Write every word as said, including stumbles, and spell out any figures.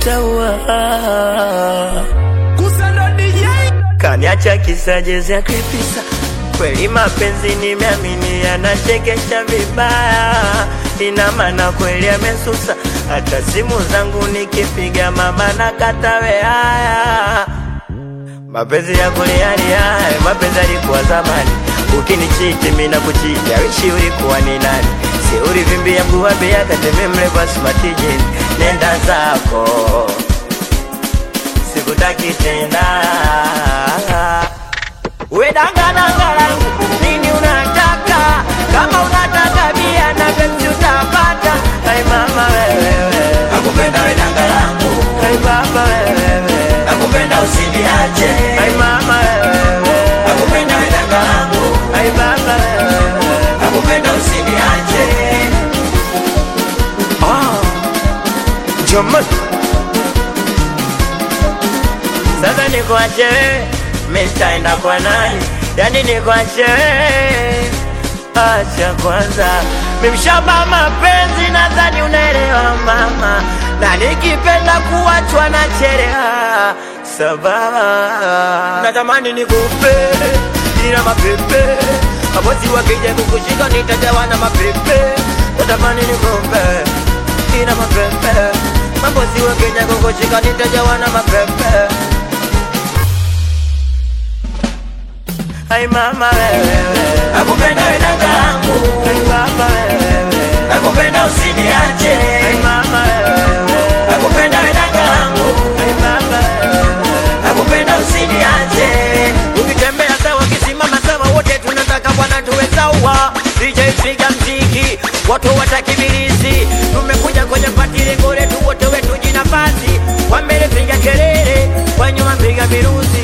utaua. Kusando D J Kaniacha kisa jezi ya kripisa. Kweli mapenzi nimeamini yanachekesha vibaya. Ina maana kweli amesusa. Hata simu zangu nikipiga mama nakatawe haya. Mapenzi ya kuliani haya, mapenzi yalikuwa zamani. Ukinichiti mimi nakuchiti, wishi ulikuwa ni nani? Si ulivimbia mguwabe yakateme mle kwa smartije. Nenda zako, sikutaki tena. We danga danga langu, nini unataka? Kama unataka bia na penzi utapata. Hai mama wewe, nakupenda we danga langu. hai baba wewe, Nakupenda usiniache. hai mama wewe, Nakupenda we danga langu. hai baba wewe, Nakupenda usiniache. ah, Joman. Sasa nikuache wewe, mimi nitaenda kwa nani? Yani nikuache wewe, acha kwanza. Mimi mshamba mapenzi, nadhani unaelewa mama. Na nikipenda kuachwa na chelea sababu natamani nikupe ila mapepe. Mabosi wakija kukushika nitajawa na mapepe. Natamani nikupe ila mapepe. Mabosi wakija kukushika nitajawa na mapepe. Hai mama wewe, Nakupenda we danga langu. hai baba wewe, Nakupenda usiniache. hai mama wewe, Nakupenda we danga langu. hai baba wewe. Nakupenda usiniache. Ukitembea sawa, kisimama sawa, wote tunataka bwana tuwe sawa. D J piga mziki, watu watakibirizi. Tumekuja kwenye pati lengo letu wote wetu jinafasi. Kwa mbele piga kelele, kwa nyuma piga virusi.